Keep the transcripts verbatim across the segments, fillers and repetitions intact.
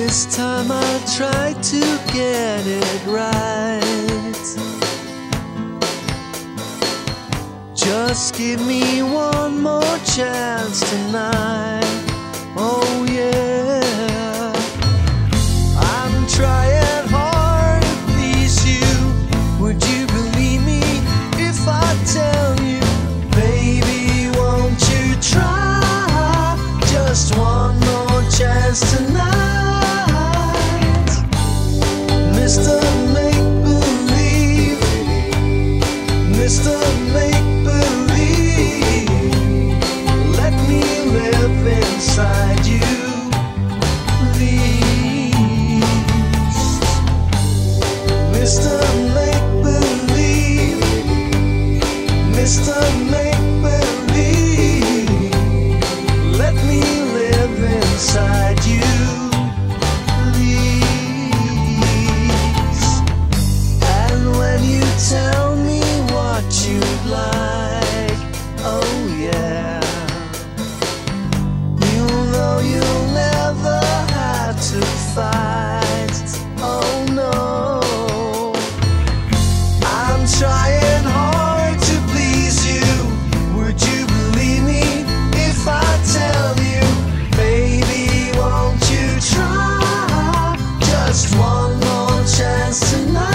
This time I'll try to get it right. Just give me one more chance tonight. Oh yeah, I'm trying hard to please you. Would you believe me if I tell you, baby, won't you try just one more chance tonight? Mister Make-Believe, Mister Make-Believe, let me live inside you, please. Mister Make-Believe, Mister Make-Believe, let me live inside you. Tell me what you'd like, oh yeah. You know you'll never have to fight, oh no. I'm trying hard to please you. Would you believe me if I tell you, baby, won't you try just one more chance tonight?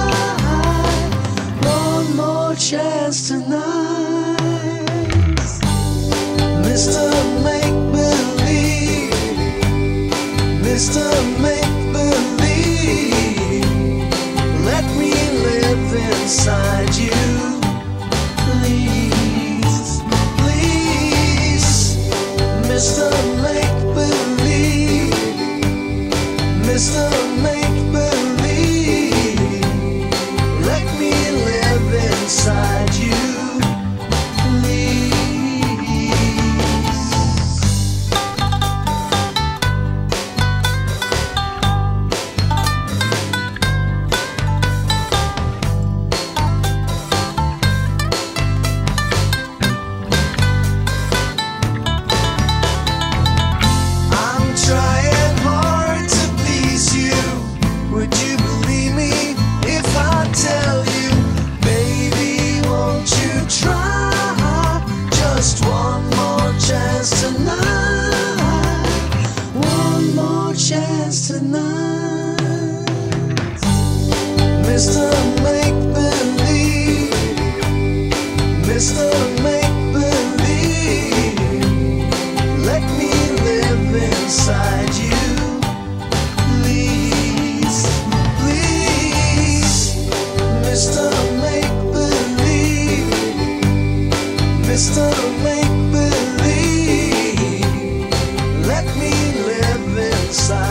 Chance tonight, Mister Make-Believe, Mister Make-Believe, let me live inside you, please, please. Mister Make-Believe, Mister Make-Believe, let me live inside you, please. I'm trying hard to please you. Would you believe me if I tell you, try just one more chance tonight, one more chance tonight. Mister Make-Believe, Mister Make-Believe, let me live inside you, please, please. Mister Mister Make-Believe, let me live inside.